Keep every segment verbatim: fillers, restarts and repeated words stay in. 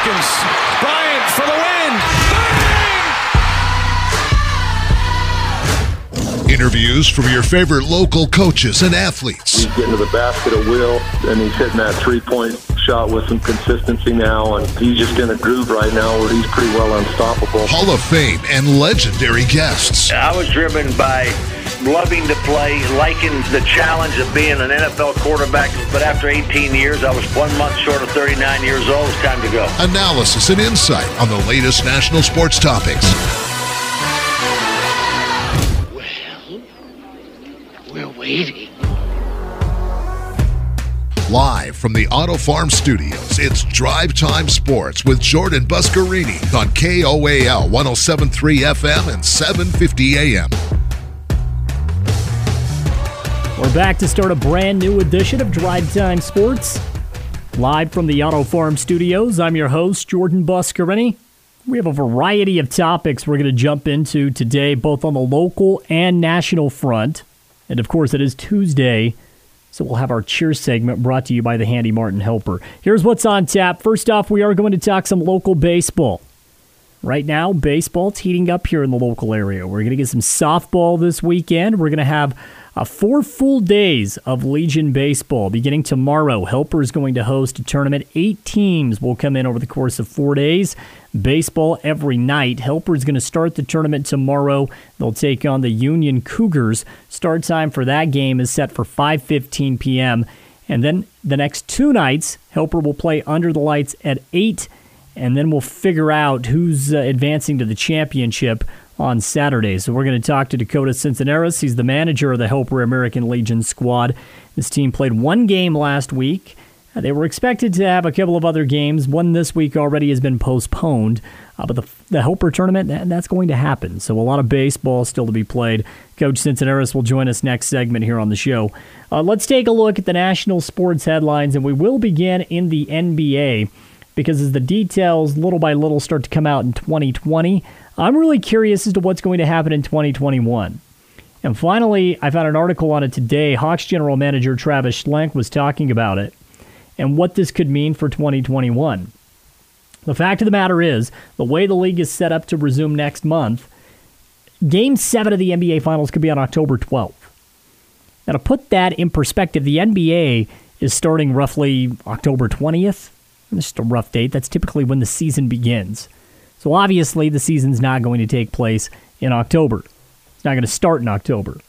seconds. Bryant for the win. Bang! Interviews from your favorite local coaches and athletes. He's getting to the basket at will, and he's hitting that three-point shot with some consistency now, and he's just in a groove right now where he's pretty well unstoppable. Hall of Fame and legendary guests. I was driven by loving to play, liking the challenge of being an N F L quarterback, but after eighteen years, I was one month short of thirty-nine years old. It's time to go. Analysis and insight on the latest national sports topics. Well, we're waiting. Live from the Auto Farm Studios, it's Drive Time Sports with Jordan Buscarini on K O A L one oh seven point three F M and seven fifty A M. We're back to start a brand new edition of Drive Time Sports. Live from the Auto Farm Studios, I'm your host, Jordan Buscarini. We have a variety of topics we're going to jump into today, both on the local and national front. And of course, it is Tuesday, so we'll have our cheer segment brought to you by the Handy Martin Helper. Here's what's on tap. First off, we are going to talk some local baseball. Right now, baseball's heating up here in the local area. We're going to get some softball this weekend. We're going to have uh, four full days of Legion baseball beginning tomorrow. Helper is going to host a tournament. Eight teams will come in over the course of four days. Baseball every night. Helper is going to start the tournament tomorrow. They'll take on the Union Cougars. Start time for that game is set for five fifteen p.m. And then the next two nights, Helper will play under the lights at eight, and then we'll figure out who's uh, advancing to the championship on Saturday. So we're going to talk to Dakota Cincinnaris. He's the manager of the Helper American Legion squad. This team played one game last week. Uh, they were expected to have a couple of other games. One this week already has been postponed. Uh, but the, the Helper tournament, that, that's going to happen. So a lot of baseball still to be played. Coach Cincinnaris will join us next segment here on the show. Uh, let's take a look at the national sports headlines, and we will begin in the N B A. Because as the details little by little start to come out in twenty twenty, I'm really curious as to what's going to happen in twenty twenty-one. And finally, I found an article on it today. Hawks general manager Travis Schlenk was talking about it and what this could mean for twenty twenty-one. The fact of the matter is, the way the league is set up to resume next month, Game seven of the N B A Finals could be on October twelfth. Now, to put that in perspective, the N B A is starting roughly October twentieth. That's just a rough date. That's typically when the season begins. So obviously the season's not going to take place in October. It's not going to start in October.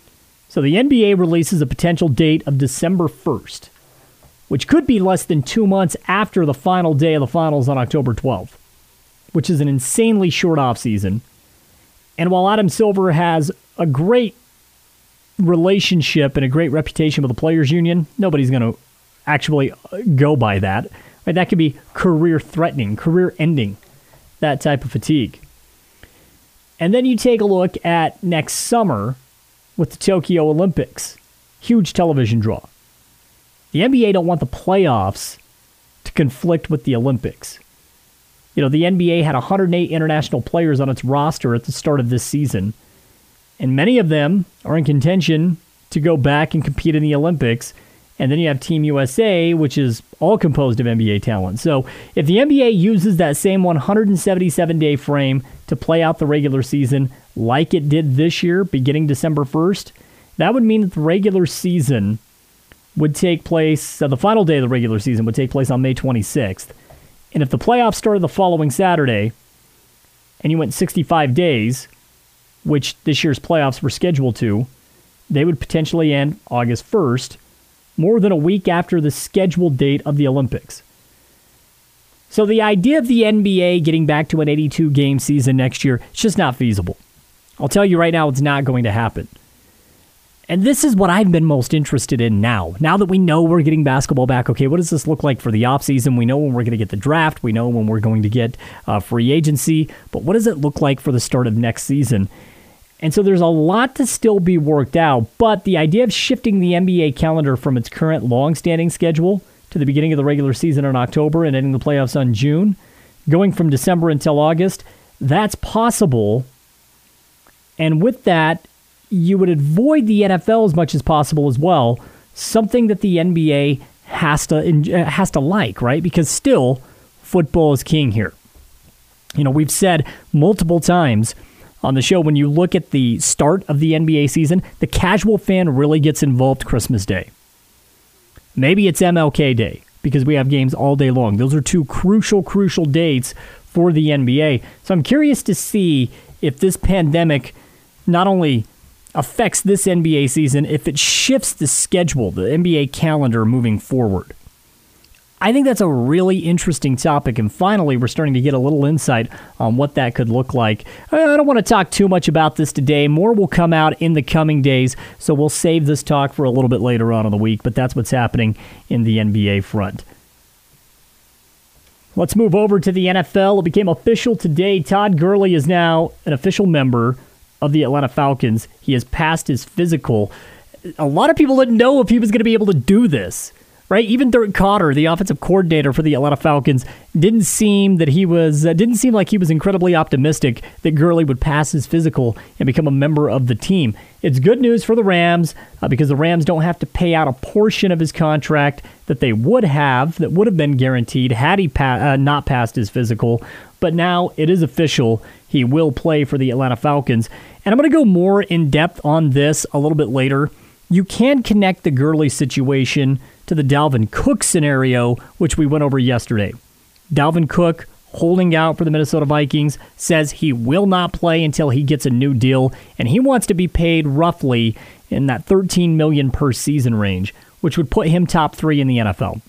So the N B A releases a potential date of December first, which could be less than two months after the final day of the finals on October twelfth, which is an insanely short offseason. And while Adam Silver has a great relationship and a great reputation with the Players Union, nobody's going to actually go by that. Right, that could be career-threatening, career-ending, that type of fatigue. And then you take a look at next summer with the Tokyo Olympics. Huge television draw. The N B A don't want the playoffs to conflict with the Olympics. You know, the N B A had one hundred eight international players on its roster at the start of this season, and many of them are in contention to go back and compete in the Olympics. And then you have Team U S A, which is all composed of N B A talent. So if the N B A uses that same one hundred seventy-seven day frame to play out the regular season like it did this year, beginning December first, that would mean that the regular season would take place, uh, the final day of the regular season would take place on May twenty-sixth. And if the playoffs started the following Saturday, and you went sixty-five days, which this year's playoffs were scheduled to, they would potentially end August first, more than a week after the scheduled date of the Olympics. So the idea of the N B A getting back to an eighty-two game season next year, it's just not feasible. I'll tell you right now, it's not going to happen. And this is what I've been most interested in now. Now that we know we're getting basketball back, okay, what does this look like for the offseason? We know when we're going to get the draft. We know when we're going to get uh, free agency. But what does it look like for the start of next season? And so there's a lot to still be worked out, but the idea of shifting the N B A calendar from its current long-standing schedule to the beginning of the regular season in October and ending the playoffs on June, going from December until August, that's possible. And with that, you would avoid the N F L as much as possible as well, something that the N B A has to has to like, right? Because still, football is king here. You know, we've said multiple times on the show, when you look at the start of the N B A season, the casual fan really gets involved Christmas Day. Maybe it's M L K Day because we have games all day long. Those are two crucial, crucial dates for the N B A. So I'm curious to see if this pandemic not only affects this N B A season, if it shifts the schedule, the N B A calendar moving forward. I think that's a really interesting topic, and finally we're starting to get a little insight on what that could look like. I don't want to talk too much about this today. More will come out in the coming days, so we'll save this talk for a little bit later on in the week, but that's what's happening in the N B A front. Let's move over to the N F L. It became official today. Todd Gurley is now an official member of the Atlanta Falcons. He has passed his physical. A lot of people didn't know if he was going to be able to do this. Right, even Dirk Cotter, the offensive coordinator for the Atlanta Falcons, didn't seem that he was uh, didn't seem like he was incredibly optimistic that Gurley would pass his physical and become a member of the team. It's good news for the Rams uh, because the Rams don't have to pay out a portion of his contract that they would have, that would have been guaranteed had he pa- uh, not passed his physical. But now it is official. He will play for the Atlanta Falcons. And I'm going to go more in depth on this a little bit later. You can connect the Gurley situation to the Dalvin Cook scenario, which we went over yesterday. Dalvin Cook, holding out for the Minnesota Vikings, says he will not play until he gets a new deal, and he wants to be paid roughly in that thirteen million dollars per season range, which would put him top three in the N F L.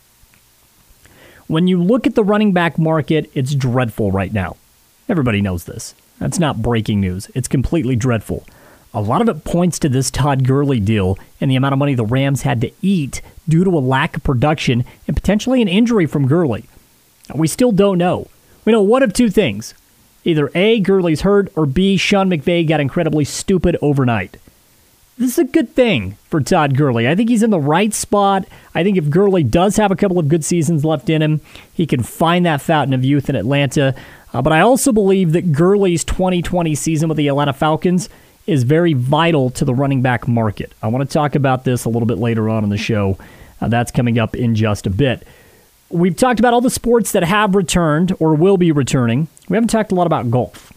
When you look at the running back market, it's dreadful right now. Everybody knows this. That's not breaking news. It's completely dreadful. A lot of it points to this Todd Gurley deal and the amount of money the Rams had to eat due to a lack of production and potentially an injury from Gurley. We still don't know. We know one of two things. Either A, Gurley's hurt, or B, Sean McVay got incredibly stupid overnight. This is a good thing for Todd Gurley. I think he's in the right spot. I think if Gurley does have a couple of good seasons left in him, he can find that fountain of youth in Atlanta. Uh, but I also believe that Gurley's twenty twenty season with the Atlanta Falcons is very vital to the running back market. I want to talk about this a little bit later on in the show. Uh, that's coming up in just a bit. We've talked about all the sports that have returned or will be returning. We haven't talked a lot about golf.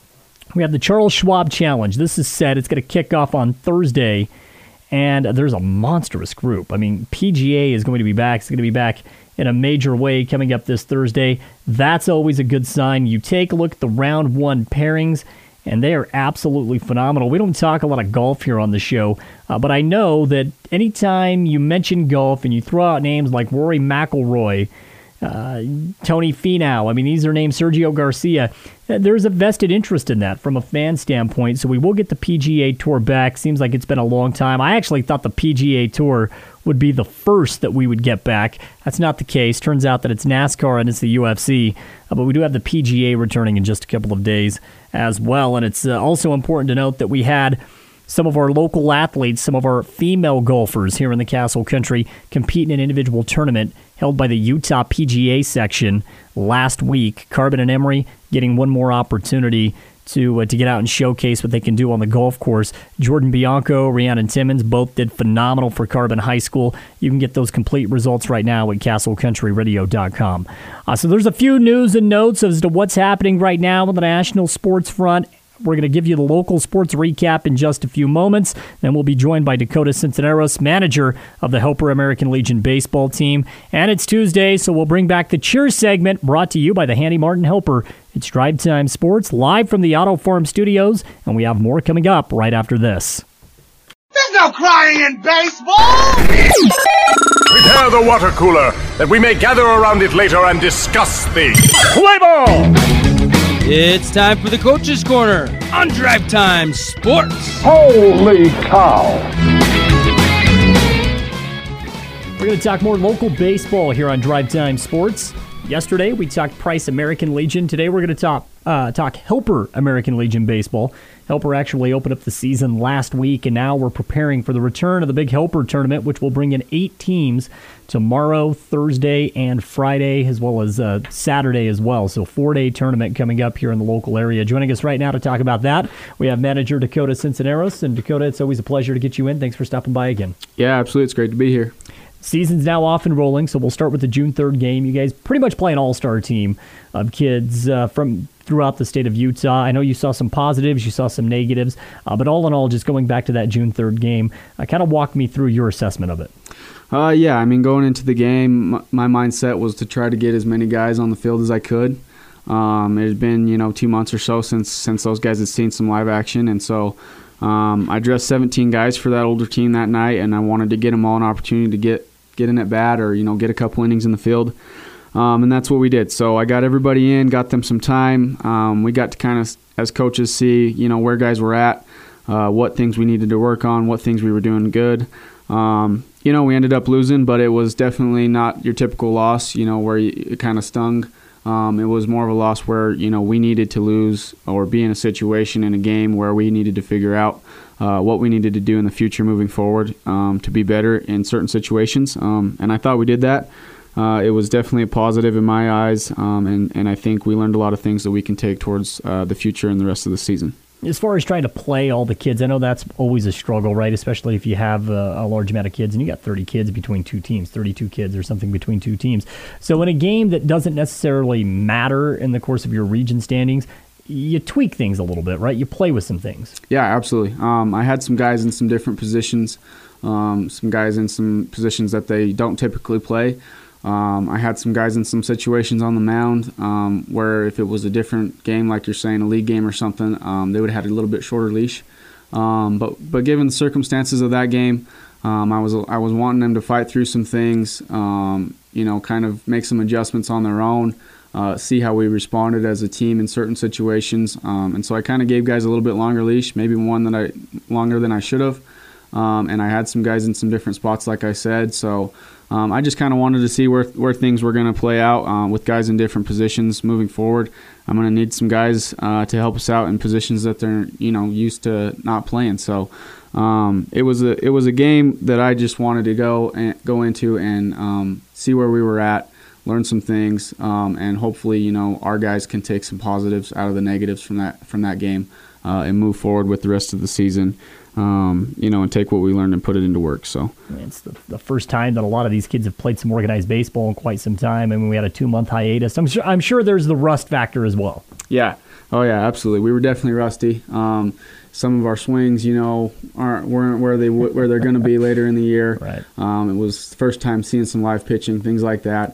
We have the Charles Schwab Challenge. This is set. It's going to kick off on Thursday, and there's a monstrous group. I mean, P G A is going to be back. It's going to be back in a major way coming up this Thursday. That's always a good sign. You take a look at the round one pairings, and they are absolutely phenomenal. We don't talk a lot of golf here on the show, uh, but I know that anytime you mention golf and you throw out names like Rory McIlroy, uh, Tony Finau, I mean, these are names, Sergio Garcia, there's a vested interest in that from a fan standpoint, so we will get the P G A Tour back. Seems like it's been a long time. I actually thought the P G A Tour would be the first that we would get back. That's not the case. Turns out that it's NASCAR and it's the U F C, uh, but we do have the P G A returning in just a couple of days as well. And it's uh, also important to note that we had some of our local athletes, some of our female golfers here in the Castle Country compete in an individual tournament held by the Utah P G A section last week. Carbon and Emery getting one more opportunity to uh, to get out and showcase what they can do on the golf course. Jordan Bianco, Rhiannon Timmons, both did phenomenal for Carbon High School. You can get those complete results right now at castle country radio dot com. Uh, so there's a few news and notes as to what's happening right now on the national sports front. We're going to give you the local sports recap in just a few moments. Then we'll be joined by Dakota Cinceneros, manager of the Helper American Legion baseball team. And it's Tuesday, so we'll bring back the cheer segment brought to you by the Handy Martin Helper. It's Drive Time Sports, live from the Auto Farm Studios, and we have more coming up right after this. There's no crying in baseball! Prepare the water cooler, that we may gather around it later and discuss the play ball! It's time for the Coach's Corner on Drive Time Sports. Holy cow! We're going to talk more local baseball here on Drive Time Sports. Yesterday, we talked Price American Legion. Today, we're going to talk uh, talk Helper American Legion baseball. Helper actually opened up the season last week, and now we're preparing for the return of the Big Helper Tournament, which will bring in eight teams tomorrow, Thursday, and Friday, as well as uh, Saturday as well. So four-day tournament coming up here in the local area. Joining us right now to talk about that, we have manager Dakota Cinceneros. And Dakota, it's always a pleasure to get you in. Thanks for stopping by again. Yeah, absolutely. It's great to be here. Season's now off and rolling, so we'll start with the June third game. You guys pretty much play an all-star team of kids uh, from throughout the state of Utah. I know you saw some positives, you saw some negatives, uh, but all in all, just going back to that June third game, uh, kind of walk me through your assessment of it. Uh, yeah, I mean, going into the game, my, my mindset was to try to get as many guys on the field as I could. Um, it had been, you know, two months or so since since those guys had seen some live action, and so um, I dressed seventeen guys for that older team that night, and I wanted to get them all an opportunity to get get in at bat or, you know, get a couple innings in the field. Um, and that's what we did. So I got everybody in, got them some time. Um, we got to kind of, as coaches, see, you know, where guys were at, uh, what things we needed to work on, what things we were doing good. Um, you know, we ended up losing, but it was definitely not your typical loss, you know, where you, it kind of stung. Um, it was more of a loss where, you know, we needed to lose or be in a situation in a game where we needed to figure out uh, what we needed to do in the future moving forward um, to be better in certain situations. Um, and I thought we did that. Uh, it was definitely a positive in my eyes, um, and, and I think we learned a lot of things that we can take towards uh, the future and the rest of the season. As far as trying to play all the kids, I know that's always a struggle, right? Especially if you have a, a large amount of kids, and you got thirty kids between two teams, thirty-two kids or something between two teams. So in a game that doesn't necessarily matter in the course of your region standings, you tweak things a little bit, right? You play with some things. Yeah, absolutely. Um, I had some guys in some different positions, um, some guys in some positions that they don't typically play. Um, I had some guys in some situations on the mound um, where if it was a different game, like you're saying, a league game or something, um, they would have had a little bit shorter leash. Um, but but given the circumstances of that game, um, I was I was wanting them to fight through some things, um, you know, kind of make some adjustments on their own, uh, see how we responded as a team in certain situations. Um, and so I kind of gave guys a little bit longer leash, maybe one that I longer than I should have. Um, and I had some guys in some different spots, like I said. So um, I just kind of wanted to see where where things were going to play out uh, with guys in different positions moving forward. I'm going to need some guys uh, to help us out in positions that they're, you know, used to not playing. So um, it was a it was a game that I just wanted to go and go into and um, see where we were at, learn some things, um, and hopefully, you know, our guys can take some positives out of the negatives from that from that game uh, and move forward with the rest of the season. Um, you know, and take what we learned and put it into work. So it's the, the first time that a lot of these kids have played some organized baseball in quite some time. I mean, we had a two-month hiatus. I'm sure, I'm sure there's the rust factor as well. Yeah. Oh, yeah, absolutely. We were definitely rusty. Um, some of our swings, you know, aren't weren't where they where they're going to be later in the year. Right. Um, it was the first time seeing some live pitching, things like that.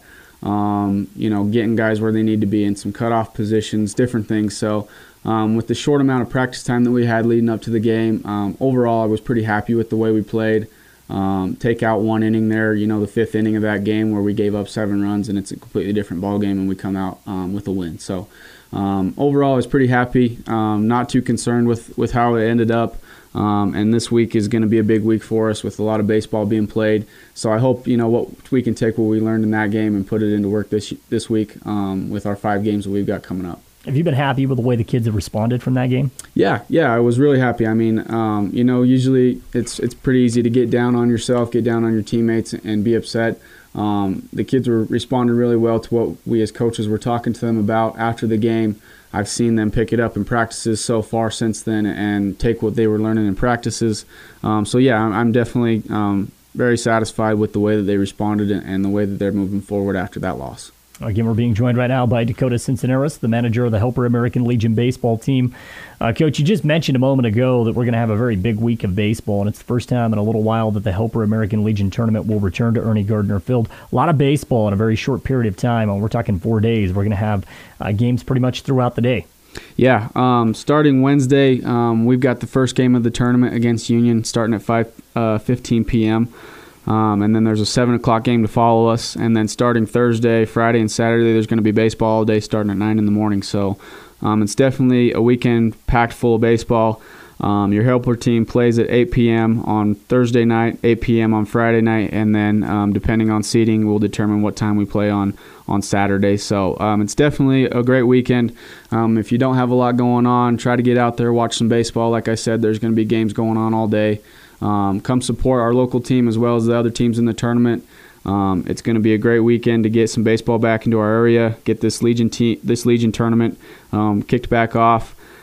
Um, you know, getting guys where they need to be in some cutoff positions, different things. So. Um, with the short amount of practice time that we had leading up to the game, um, overall I was pretty happy with the way we played. Um, take out one inning there, you know, the fifth inning of that game where we gave up seven runs and it's a completely different ball game and we come out um, with a win. So um, overall I was pretty happy, um, not too concerned with, with how it ended up. Um, and this week is going to be a big week for us with a lot of baseball being played. So I hope, you know, what we can take what we learned in that game and put it into work this this week um, with our five games that we've got coming up. Have you been happy with the way the kids have responded from that game? Yeah, yeah, I was really happy. I mean, um, you know, usually it's it's pretty easy to get down on yourself, get down on your teammates, and be upset. Um, the kids were responding really well to what we as coaches were talking to them about after the game. I've seen them pick it up in practices so far since then and take what they were learning in practices. Um, so, yeah, I'm, I'm definitely um, very satisfied with the way that they responded and the way that they're moving forward after that loss. Again, we're being joined right now by Dakota Cincinnatus, the manager of the Helper American Legion baseball team. Uh, Coach, you just mentioned a moment ago that we're going to have a very big week of baseball, and it's the first time in a little while that the Helper American Legion tournament will return to Ernie Gardner Field. A lot of baseball in a very short period of time. We're talking four days. We're going to have uh, games pretty much throughout the day. Yeah, um, starting Wednesday, um, we've got the first game of the tournament against Union starting at five fifteen p.m., Um, and then there's a seven o'clock game to follow us. And then starting Thursday, Friday, and Saturday, there's going to be baseball all day starting at nine in the morning. So um, it's definitely a weekend packed full of baseball. Um, your helper team plays at eight p.m. on Thursday night, eight p.m. on Friday night, and then um, depending on seating, we'll determine what time we play on, on Saturday. So um, it's definitely a great weekend. Um, if you don't have a lot going on, try to get out there, watch some baseball. Like I said, there's going to be games going on all day. Um, come support our local team as well as the other teams in the tournament. Um, it's going to be a great weekend to get some baseball back into our area, get this Legion te- this Legion tournament um, kicked back off.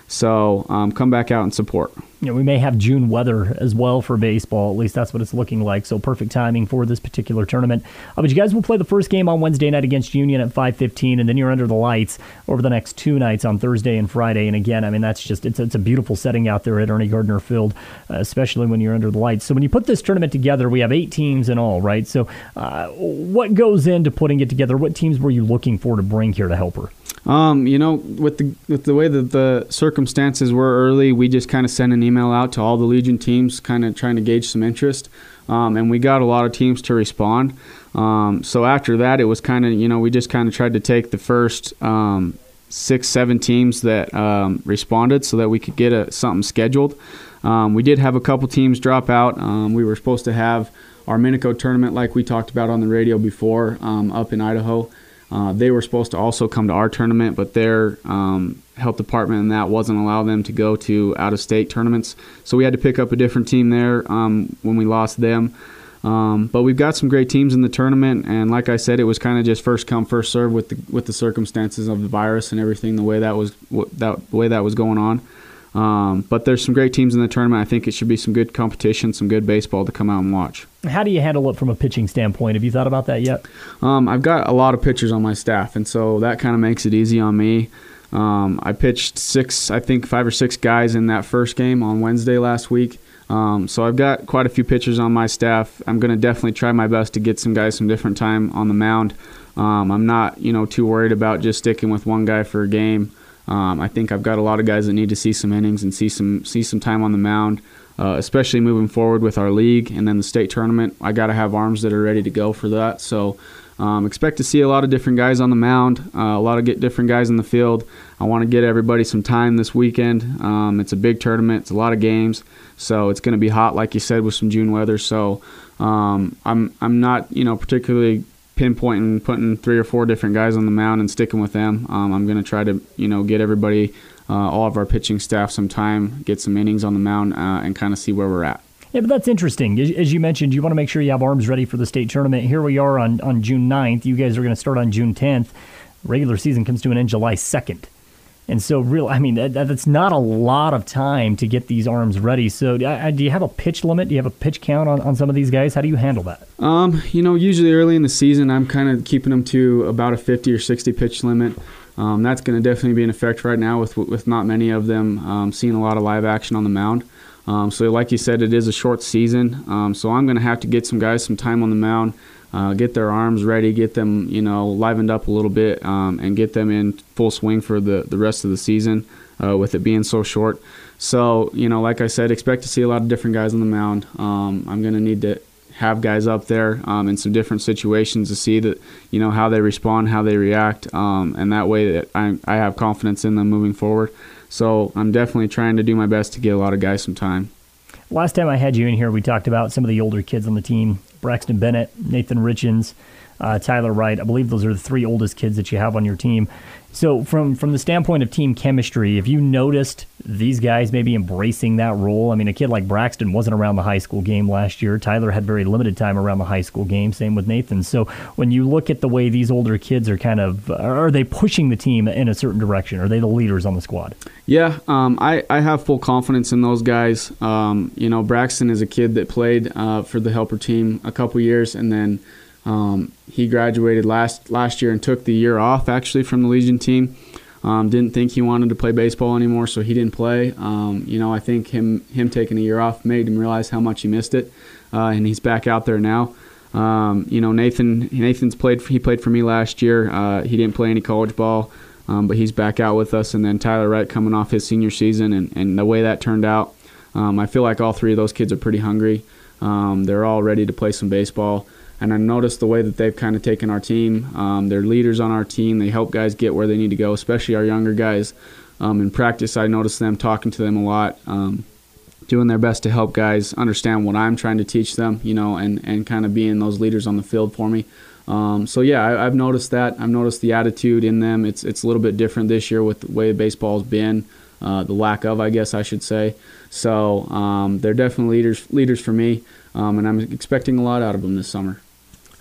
So um, come back out and support. You know, we may have June weather as well for baseball. At least that's what it's looking like. So perfect timing for this particular tournament. Uh, but you guys will play the first game on Wednesday night against Union at five fifteen, and then you're under the lights over the next two nights on Thursday and Friday. And again, I mean, that's just it's, it's a beautiful setting out there at Ernie Gardner Field, uh, especially when you're under the lights. So when you put this tournament together, we have eight teams in all, right? So uh, what goes into putting it together? What teams were you looking for to bring here to help her? Um, you know, with the with the way that the circumstances were early, we just kind of sent an email out to all the Legion teams, kind of trying to gauge some interest, um, and we got a lot of teams to respond. Um, so after that, it was kind of, you know, we just kind of tried to take the first um, six, seven teams that um, responded so that we could get a, something scheduled. Um, we did have a couple teams drop out. Um, we were supposed to have our Minico tournament, like we talked about on the radio before, um, up in Idaho. Uh, they were supposed to also come to our tournament, but their um, health department and that wasn't allowing them to go to out-of-state tournaments. So we had to pick up a different team there um, when we lost them. Um, but we've got some great teams in the tournament, and like I said, it was kind of just first come, first serve with the with the circumstances of the virus and everything, the way that was that the way that was going on. Um, but there's some great teams in the tournament. I think it should be some good competition, some good baseball to come out and watch. How do you handle it from a pitching standpoint? Have you thought about that yet? Um, I've got a lot of pitchers on my staff, and so that kind of makes it easy on me. Um, I pitched six, I think five or six guys in that first game on Wednesday last week. Um, so I've got quite a few pitchers on my staff. I'm going to definitely try my best to get some guys some different time on the mound. Um, I'm not, you know, too worried about just sticking with one guy for a game. Um, I think I've got a lot of guys that need to see some innings and see some see some time on the mound, uh, especially moving forward with our league and then the state tournament. I got to have arms that are ready to go for that. So um, expect to see a lot of different guys on the mound, uh, a lot of get different guys in the field. I want to get everybody some time this weekend. Um, it's a big tournament. It's a lot of games. So it's going to be hot, like you said, with some June weather. So um, I'm I'm not, you know, particularly pinpointing, putting three or four different guys on the mound and sticking with them. Um, I'm going to try to, you know, get everybody, uh, all of our pitching staff some time, get some innings on the mound, uh, and kind of see where we're at. Yeah, but that's interesting. As, as you mentioned, you want to make sure you have arms ready for the state tournament. Here we are on, on June ninth. You guys are going to start on June tenth. Regular season comes to an end July second. And so, real, I mean, that, that's not a lot of time to get these arms ready. So, uh, do you have a pitch limit? Do you have a pitch count on, on some of these guys? How do you handle that? Um, you know, usually early in the season, I'm kind of keeping them to about a fifty or sixty pitch limit. Um, that's going to definitely be in effect right now with with not many of them um, seeing a lot of live action on the mound. Um, so, like you said, it is a short season. Um, so, I'm going to have to get some guys some time on the mound. Uh, get their arms ready, get them, you know, livened up a little bit, um, and get them in full swing for the, the rest of the season uh, with it being so short. So, you know, like I said, expect to see a lot of different guys on the mound. Um, I'm going to need to have guys up there um, in some different situations to see that, you know, how they respond, how they react, um, and that way that I, I have confidence in them moving forward. So I'm definitely trying to do my best to get a lot of guys some time. Last time I had you in here, we talked about some of the older kids on the team. Braxton Bennett, Nathan Richens, uh, Tyler Wright. I believe those are the three oldest kids that you have on your team. So from, from the standpoint of team chemistry, have you noticed these guys maybe embracing that role? I mean, a kid like Braxton wasn't around the high school game last year. Tyler had very limited time around the high school game. Same with Nathan. So when you look at the way these older kids are kind of, are they pushing the team in a certain direction? Are they the leaders on the squad? Yeah, um, I, I have full confidence in those guys. Um, you know, Braxton is a kid that played uh, for the helper team a couple years, and then Um, he graduated last last year and took the year off actually from the Legion team. Um, didn't think he wanted to play baseball anymore, so he didn't play. Um, you know, I think him him taking a year off made him realize how much he missed it, uh, and he's back out there now. Um, you know, Nathan Nathan's played. He played for me last year. Uh, he didn't play any college ball, um, but he's back out with us. And then Tyler Wright coming off his senior season, and, and the way that turned out, um, I feel like all three of those kids are pretty hungry. Um, they're all ready to play some baseball. And I noticed the way that they've kind of taken our team. Um, they're leaders on our team. They help guys get where they need to go, especially our younger guys. Um, in practice, I noticed them talking to them a lot, um, doing their best to help guys understand what I'm trying to teach them, you know, and, and kind of being those leaders on the field for me. Um, so, yeah, I, I've noticed that. I've noticed the attitude in them. It's it's a little bit different this year with the way baseball's been, uh, the lack of, I guess I should say. So um, they're definitely leaders leaders for me, um, and I'm expecting a lot out of them this summer.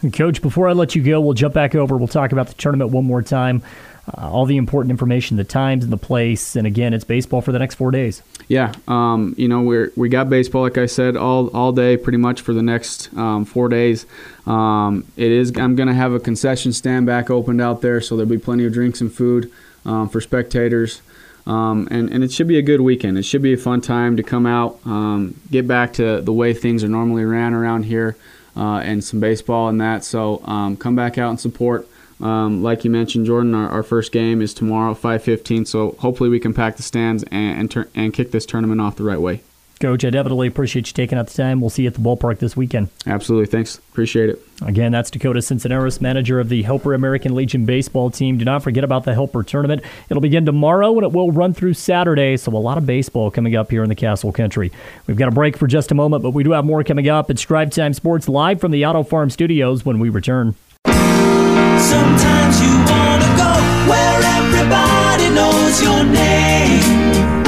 And Coach, before I let you go, we'll jump back over. We'll talk about the tournament one more time. Uh, all the important information, the times and the place. And again, it's baseball for the next four days. Yeah, um, you know, we're we got baseball, like I said, all all day pretty much for the next um, four days. Um, it is. I'm going to have a concession stand back opened out there, so there'll be plenty of drinks and food um, for spectators. Um, and, and it should be a good weekend. It should be a fun time to come out, um, get back to the way things are normally ran around here, uh, and some baseball and that. So um, come back out and support. Um, like you mentioned, Jordan, our, our first game is tomorrow at five fifteen, so hopefully we can pack the stands and and, tur- and kick this tournament off the right way. Coach, I definitely appreciate you taking out the time. We'll see you at the ballpark this weekend. Absolutely. Thanks. Appreciate it. Again, that's Dakota Cincenaris, manager of the Helper American Legion baseball team. Do not forget about the Helper tournament. It'll begin tomorrow, and it will run through Saturday, so a lot of baseball coming up here in the Castle Country. We've got a break for just a moment, but we do have more coming up. It's Drive Time Sports live from the Auto Farm Studios when we return. Sometimes you want to go where everybody knows your name.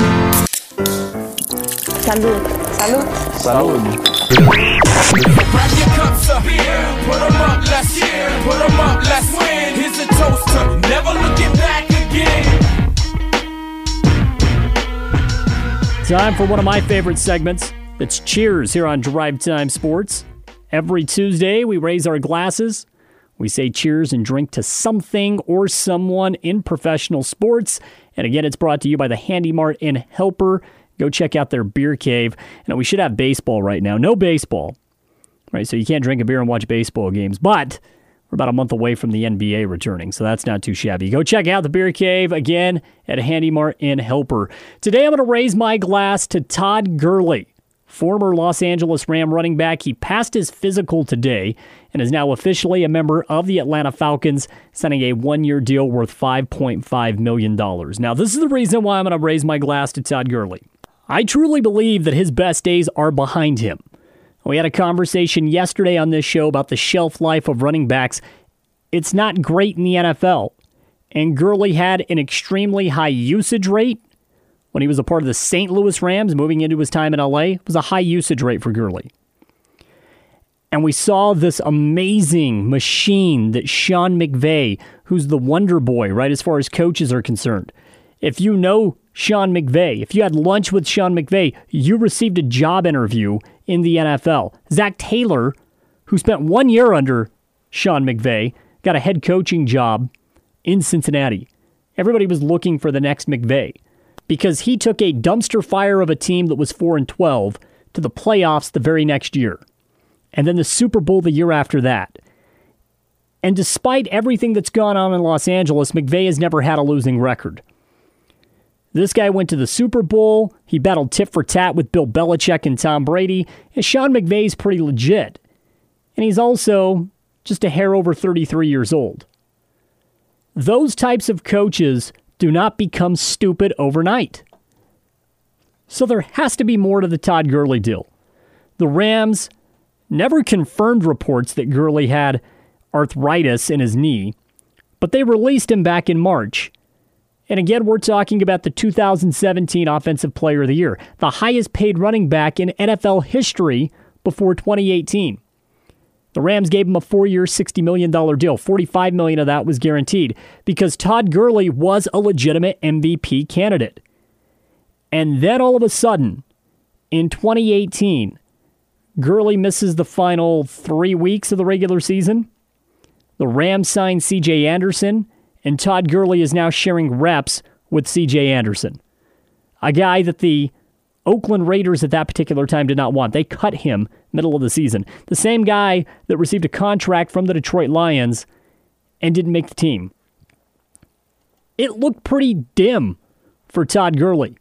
Salud. Salud. Salud. Grab your cups of beer, put them up, let's cheer, put them up, let's win. Here's a toast to never looking back again. Time for one of my favorite segments. It's Cheers here on Drive Time Sports. Every Tuesday, we raise our glasses. We say cheers and drink to something or someone in professional sports. And again, it's brought to you by the Handy Mart in Helper. Go check out their beer cave. And we should have baseball right now. No baseball, right? So you can't drink a beer and watch baseball games. But we're about a month away from the N B A returning, so that's not too shabby. Go check out the beer cave again at Handy Mart in Helper. Today, I'm going to raise my glass to Todd Gurley, former Los Angeles Ram running back. He passed his physical today and is now officially a member of the Atlanta Falcons, signing a one-year deal worth five point five million dollars. Now, this is the reason why I'm going to raise my glass to Todd Gurley. I truly believe that his best days are behind him. We had a conversation yesterday on this show about the shelf life of running backs. It's not great in the N F L, and Gurley had an extremely high usage rate when he was a part of the Saint Louis Rams, moving into his time in L A. It was a high usage rate for Gurley. And we saw this amazing machine that Sean McVay, who's the wonder boy, right, as far as coaches are concerned. If you know Sean McVay, if you had lunch with Sean McVay, you received a job interview in the N F L. Zach Taylor, who spent one year under Sean McVay, got a head coaching job in Cincinnati. Everybody was looking for the next McVay because he took a dumpster fire of a team that was four and twelve to the playoffs the very next year, and then the Super Bowl the year after that. And despite everything that's gone on in Los Angeles, McVay has never had a losing record. This guy went to the Super Bowl. He battled tit for tat with Bill Belichick and Tom Brady. And Sean McVay's pretty legit. And he's also just a hair over thirty-three years old. Those types of coaches do not become stupid overnight. So there has to be more to the Todd Gurley deal. The Rams never confirmed reports that Gurley had arthritis in his knee, but they released him back in March. And again, we're talking about the two thousand seventeen Offensive Player of the Year, the highest paid running back in N F L history before twenty eighteen. The Rams gave him a four-year, sixty million dollars deal. forty-five million dollars of that was guaranteed because Todd Gurley was a legitimate M V P candidate. And then all of a sudden, in twenty eighteen, Gurley misses the final three weeks of the regular season. The Rams signed C J Anderson, and Todd Gurley is now sharing reps with C J Anderson, a guy that the Oakland Raiders at that particular time did not want. They cut him middle of the season. The same guy that received a contract from the Detroit Lions and didn't make the team. It looked pretty dim for Todd Gurley.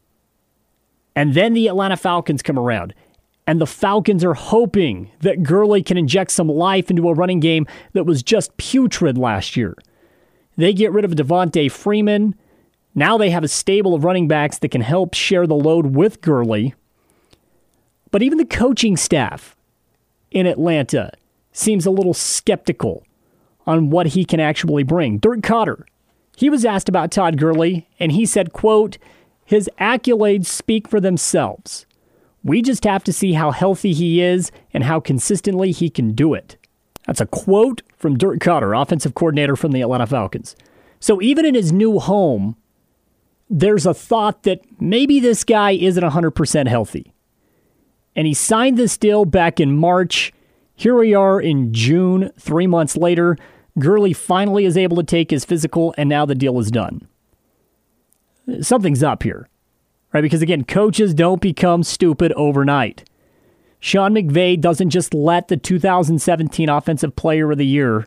And then the Atlanta Falcons come around. And the Falcons are hoping that Gurley can inject some life into a running game that was just putrid last year. They get rid of Devontae Freeman. Now they have a stable of running backs that can help share the load with Gurley. But even the coaching staff in Atlanta seems a little skeptical on what he can actually bring. Dirk Koetter, he was asked about Todd Gurley, and he said, quote, "His accolades speak for themselves. We just have to see how healthy he is and how consistently he can do it." That's a quote from Dirk Cutter, offensive coordinator from the Atlanta Falcons. So even in his new home, there's a thought that maybe this guy isn't one hundred percent healthy. And he signed this deal back in March. Here we are in June, three months later. Gurley finally is able to take his physical, and now the deal is done. Something's up here, right? Because again, coaches don't become stupid overnight. Sean McVay doesn't just let the two thousand seventeen Offensive Player of the Year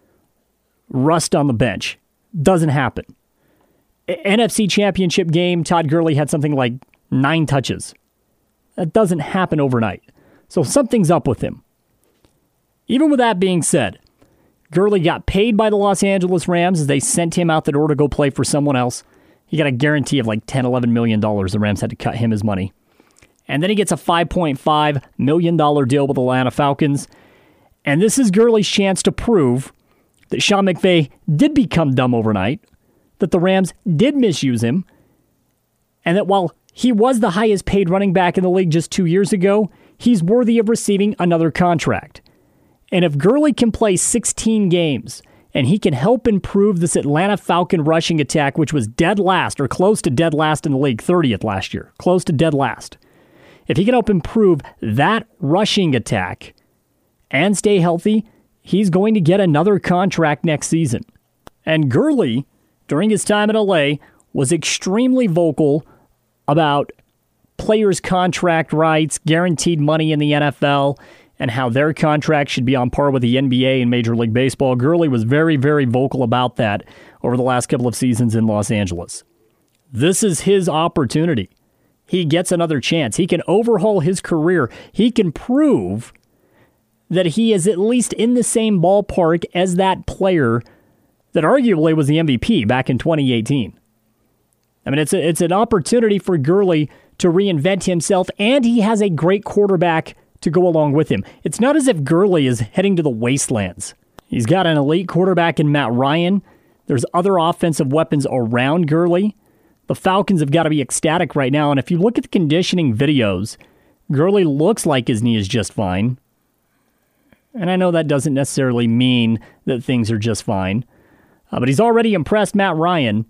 rust on the bench. Doesn't happen. N F C Championship game, Todd Gurley had something like nine touches. That doesn't happen overnight. So something's up with him. Even with that being said, Gurley got paid by the Los Angeles Rams as they sent him out the door to go play for someone else. He got a guarantee of like ten, eleven million dollars. The Rams had to cut him his money. And then he gets a five point five million dollars deal with the Atlanta Falcons. And this is Gurley's chance to prove that Sean McVay did become dumb overnight, that the Rams did misuse him, and that while he was the highest paid running back in the league just two years ago, he's worthy of receiving another contract. And if Gurley can play sixteen games, and he can help improve this Atlanta Falcon rushing attack, which was dead last, or close to dead last in the league, thirtieth last year, close to dead last. If he can help improve that rushing attack and stay healthy, he's going to get another contract next season. And Gurley, during his time in L A, was extremely vocal about players' contract rights, guaranteed money in the N F L, and how their contract should be on par with the N B A and Major League Baseball. Gurley was very, very vocal about that over the last couple of seasons in Los Angeles. This is his opportunity. He gets another chance. He can overhaul his career. He can prove that he is at least in the same ballpark as that player that arguably was the M V P back in twenty eighteen. I mean, it's a, it's an opportunity for Gurley to reinvent himself, and he has a great quarterback to go along with him. It's not as if Gurley is heading to the wastelands. He's got an elite quarterback in Matt Ryan. There's other offensive weapons around Gurley. The Falcons have got to be ecstatic right now, and if you look at the conditioning videos, Gurley looks like his knee is just fine. And I know that doesn't necessarily mean that things are just fine, uh, but he's already impressed Matt Ryan.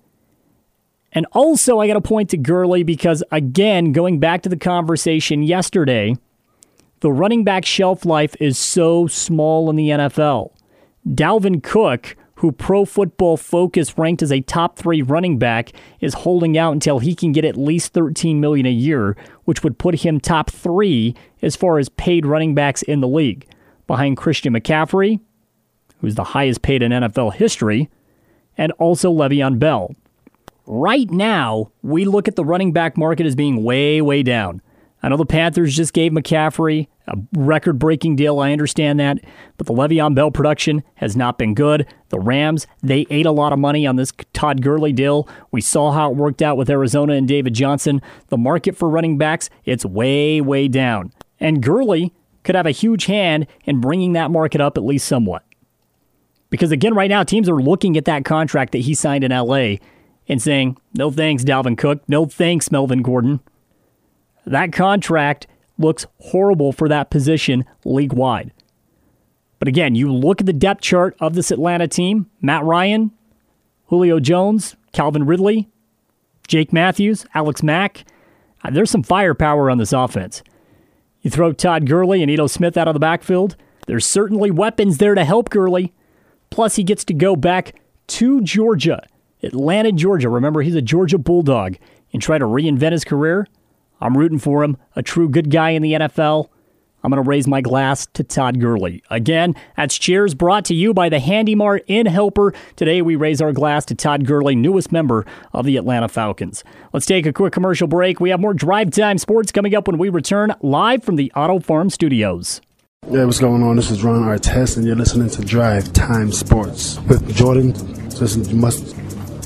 And also, I got to point to Gurley because, again, going back to the conversation yesterday, the running back shelf life is so small in the N F L. Dalvin Cook, who Pro Football Focus ranked as a top three running back, is holding out until he can get at least thirteen million dollars a year, which would put him top three as far as paid running backs in the league, behind Christian McCaffrey, who's the highest paid in N F L history, and also Le'Veon Bell. Right now, we look at the running back market as being way, way down. I know the Panthers just gave McCaffrey a record-breaking deal. I understand that. But the Le'Veon Bell production has not been good. The Rams, they ate a lot of money on this Todd Gurley deal. We saw how it worked out with Arizona and David Johnson. The market for running backs, it's way, way down. And Gurley could have a huge hand in bringing that market up at least somewhat. Because again, right now, teams are looking at that contract that he signed in L A and saying, no thanks, Dalvin Cook. No thanks, Melvin Gordon. That contract looks horrible for that position league-wide. But again, you look at the depth chart of this Atlanta team, Matt Ryan, Julio Jones, Calvin Ridley, Jake Matthews, Alex Mack. Uh, there's some firepower on this offense. You throw Todd Gurley and Ito Smith out of the backfield, there's certainly weapons there to help Gurley. Plus, he gets to go back to Georgia, Atlanta, Georgia. Remember, he's a Georgia Bulldog, and try to reinvent his career. I'm rooting for him. A true good guy in the N F L. I'm going to raise my glass to Todd Gurley. Again, that's cheers brought to you by the Handy Mart in Helper. Today we raise our glass to Todd Gurley, newest member of the Atlanta Falcons. Let's take a quick commercial break. We have more Drive Time Sports coming up when we return live from the Auto Farm Studios. Yeah, what's going on? This is Ron Artest, and you're listening to Drive Time Sports with Jordan. Listen, you must...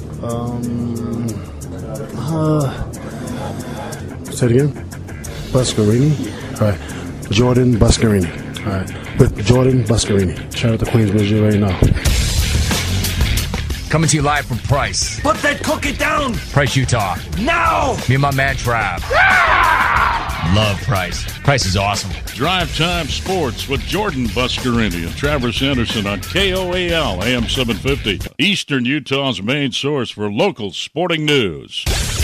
Um... Uh... Say it again. Buscarini. All right. Jordan Buscarini. All right. With Jordan Buscarini. Shout out to Queensbridge. You already know. Coming to you live from Price. Put that cookie down. Price, Utah. Now. Me and my man, Trav. love Price. Price is awesome. Drive Time Sports with Jordan Buscarini and Travis Anderson on K O A L A M seven fifty. Eastern Utah's main source for local sporting news.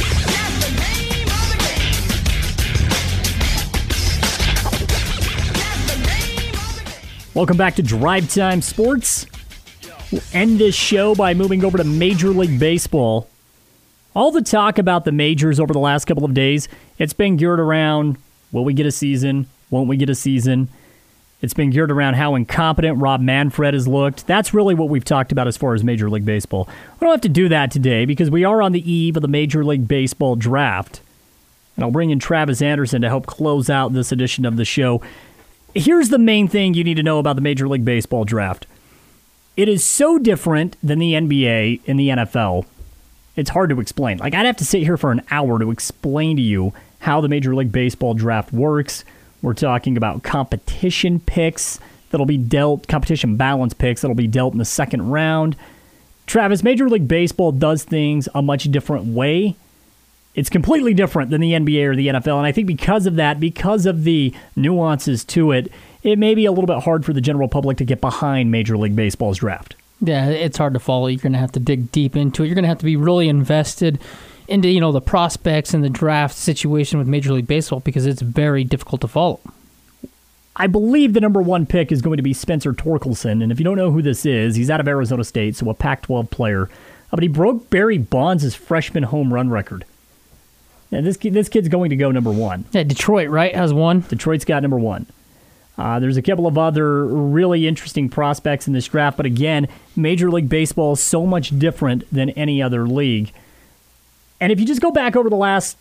Welcome back to Drive Time Sports. We'll end this show by moving over to Major League Baseball. All the talk about the majors over the last couple of days, it's been geared around, will we get a season? Won't we get a season? It's been geared around how incompetent Rob Manfred has looked. That's really what we've talked about as far as Major League Baseball. We don't have to do that today because we are on the eve of the Major League Baseball draft. And I'll bring in Travis Anderson to help close out this edition of the show. Here's the main thing you need to know about the Major League Baseball draft. It is so different than the N B A and the N F L. It's hard to explain. Like, I'd have to sit here for an hour to explain to you how the Major League Baseball draft works. We're talking about competition picks that'll be dealt, competition balance picks that'll be dealt in the second round. Travis, Major League Baseball does things a much different way. It's completely different than the N B A or the N F L, and I think because of that, because of the nuances to it, it may be a little bit hard for the general public to get behind Major League Baseball's draft. Yeah, it's hard to follow. You're going to have to dig deep into it. You're going to have to be really invested into, you know, the prospects and the draft situation with Major League Baseball because it's very difficult to follow. I believe the number one pick is going to be Spencer Torkelson, and if you don't know who this is, he's out of Arizona State, so a Pac twelve player. But he broke Barry Bonds' freshman home run record. Yeah, this kid, this kid's going to go number one. Yeah, Detroit, right, has one. Detroit's got number one. Uh, there's a couple of other really interesting prospects in this draft, but again, Major League Baseball is so much different than any other league. And if you just go back over the last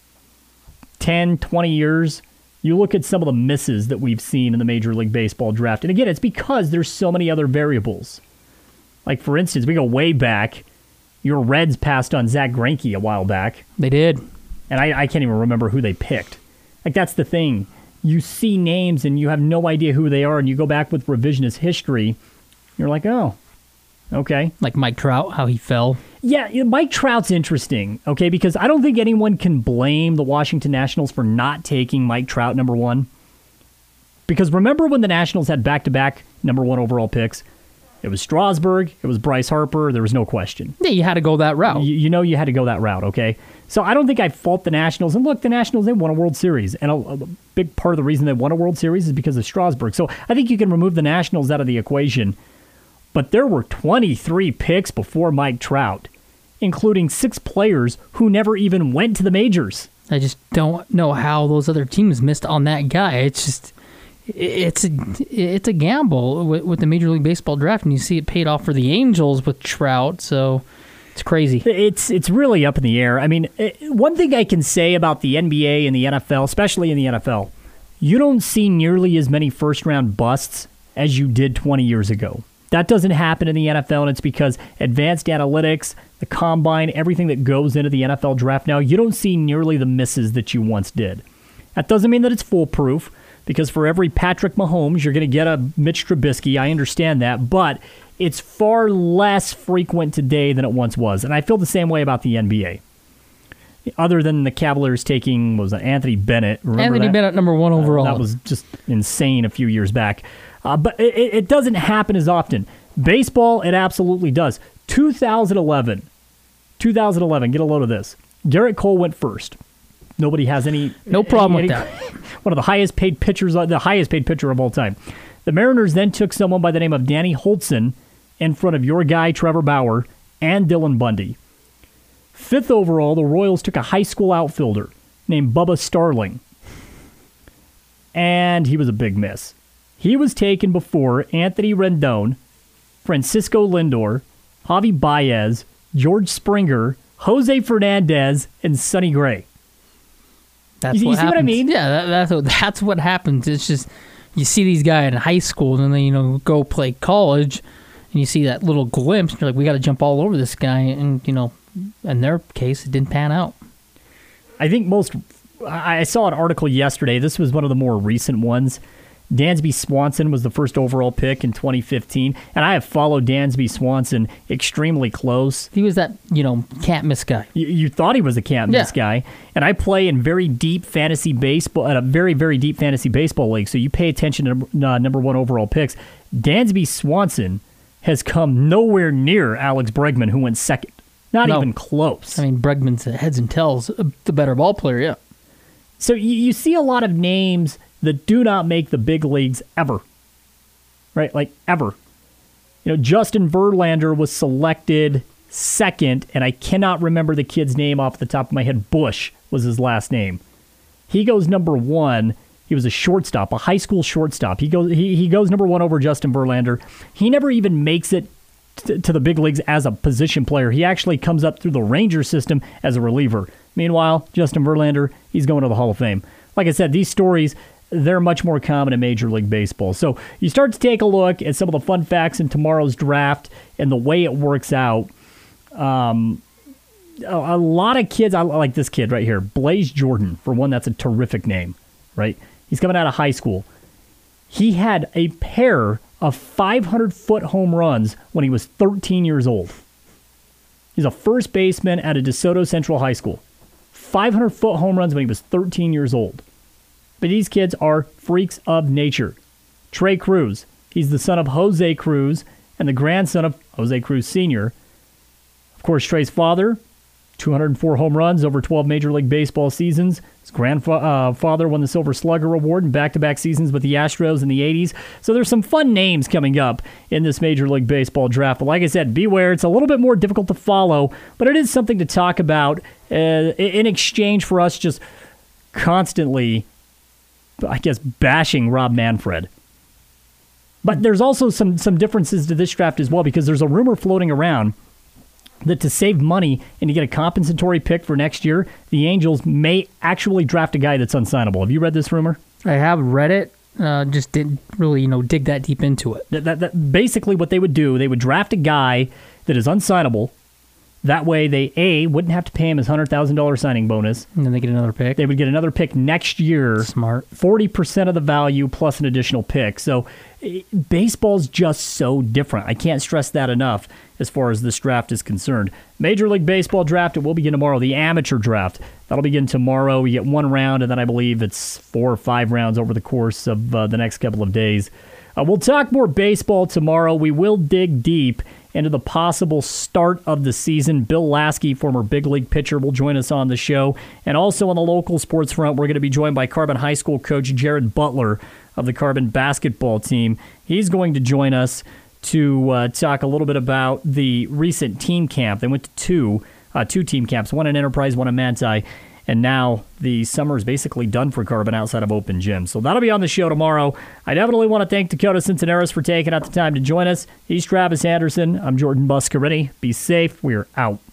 ten, twenty years, you look at some of the misses that we've seen in the Major League Baseball draft. And again, it's because there's so many other variables. Like, for instance, we go way back. Your Reds passed on Zach Greinke a while back. They did. And I, I can't even remember who they picked. Like, that's the thing. You see names and you have no idea who they are, and you go back with revisionist history, you're like, oh, okay. Like Mike Trout, how he fell. Yeah, Mike Trout's interesting, okay, because I don't think anyone can blame the Washington Nationals for not taking Mike Trout number one. Because remember when the Nationals had back-to-back number one overall picks? It was Strasburg, it was Bryce Harper, there was no question. Yeah, you had to go that route. You, you know you had to go that route, okay? So I don't think I fault the Nationals. And look, the Nationals, they won a World Series. And a, a big part of the reason they won a World Series is because of Strasburg. So I think you can remove the Nationals out of the equation. But there were twenty-three picks before Mike Trout, including six players who never even went to the majors. I just don't know how those other teams missed on that guy. It's just... It's a, it's a gamble with, with the Major League Baseball draft, and you see it paid off for the Angels with Trout, so it's crazy. It's it's really up in the air. I mean, one thing I can say about the N B A and the N F L, especially in the N F L, you don't see nearly as many first-round busts as you did twenty years ago. That doesn't happen in the N F L, and it's because advanced analytics, the combine, everything that goes into the N F L draft now, you don't see nearly the misses that you once did. That doesn't mean that it's foolproof, because for every Patrick Mahomes, you're going to get a Mitch Trubisky. I understand that, but it's far less frequent today than it once was. And I feel the same way about the N B A. Other than the Cavaliers taking, what was it, Anthony Bennett. Remember Anthony that? Bennett, number one overall. Uh, that was just insane a few years back. Uh, but it, it doesn't happen as often. Baseball, it absolutely does. two thousand eleven. two thousand eleven, get a load of this. Garrett Cole went first. Nobody has any... No problem any, with any, that. One of the highest paid pitchers, the highest paid pitcher of all time. The Mariners then took someone by the name of Danny Holtzen in front of your guy, Trevor Bauer, and Dylan Bundy. Fifth overall, the Royals took a high school outfielder named Bubba Starling. And he was a big miss. He was taken before Anthony Rendon, Francisco Lindor, Javi Baez, George Springer, Jose Fernandez, and Sonny Gray. That's you, what you see happens. what I mean? Yeah, that, that's what, that's what happens. It's just you see these guys in high school, and then they you know go play college, and you see that little glimpse. And you're like, we got to jump all over this guy, and you know, in their case, it didn't pan out. I think most. I saw an article yesterday. This was one of the more recent ones. Dansby Swanson was the first overall pick in twenty fifteen, and I have followed Dansby Swanson extremely close. He was that, you know, can't miss guy. You, you thought he was a can't miss Yeah. guy, and I play in very deep fantasy baseball, at a very, very deep fantasy baseball league, so you pay attention to uh, number one overall picks. Dansby Swanson has come nowhere near Alex Bregman, who went second. Not No. even close. I mean, Bregman's heads and tails uh, the better ball player, yeah. So you, you see a lot of names that do not make the big leagues ever. Right? Like, ever. You know, Justin Verlander was selected second, and I cannot remember the kid's name off the top of my head. Bush was his last name. He goes number one. He was a shortstop, a high school shortstop. He goes he, he goes number one over Justin Verlander. He never even makes it t- to the big leagues as a position player. He actually comes up through the Ranger system as a reliever. Meanwhile, Justin Verlander, he's going to the Hall of Fame. Like I said, these stories, they're much more common in Major League Baseball. So you start to take a look at some of the fun facts in tomorrow's draft and the way it works out. Um, a, a lot of kids, I like this kid right here, Blaze Jordan. For one, that's a terrific name, right? He's coming out of high school. He had a pair of five hundred foot home runs when he was thirteen years old. He's a first baseman at a DeSoto Central High School. five hundred foot home runs when he was thirteen years old. But these kids are freaks of nature. Trey Cruz, he's the son of Jose Cruz and the grandson of Jose Cruz Senior Of course, Trey's father, two hundred four home runs over twelve Major League Baseball seasons. His grandfather uh, won the Silver Slugger Award in back-to-back seasons with the Astros in the eighties. So there's some fun names coming up in this Major League Baseball draft. But like I said, beware. It's a little bit more difficult to follow, but it is something to talk about uh, in exchange for us just constantly, I guess, bashing Rob Manfred. But there's also some, some differences to this draft as well, because there's a rumor floating around that to save money and to get a compensatory pick for next year, the Angels may actually draft a guy that's unsignable. Have you read this rumor? I have read it, uh, just didn't really, you know, dig that deep into it. That, that, that basically what they would do, they would draft a guy that is unsignable. That way they, A, wouldn't have to pay him his one hundred thousand dollars signing bonus. And then they get another pick. They would get another pick next year. Smart. forty percent of the value plus an additional pick. So baseball's just so different. I can't stress that enough as far as this draft is concerned. Major League Baseball draft, it will begin tomorrow. The amateur draft, that'll begin tomorrow. We get one round, and then I believe it's four or five rounds over the course of uh, the next couple of days. Uh, we'll talk more baseball tomorrow. We will dig deep into the possible start of the season. Bill Lasky, former big league pitcher, will join us on the show. And also on the local sports front, we're going to be joined by Carbon High School coach Jared Butler of the Carbon basketball team. He's going to join us to uh, talk a little bit about the recent team camp. They went to two, uh, two team camps, one in Enterprise, one in Manti. And now the summer is basically done for Carbon outside of open gym. So that'll be on the show tomorrow. I definitely want to thank Dakota Cincinnati for taking out the time to join us. He's Travis Anderson. I'm Jordan Buscarini. Be safe. We're out.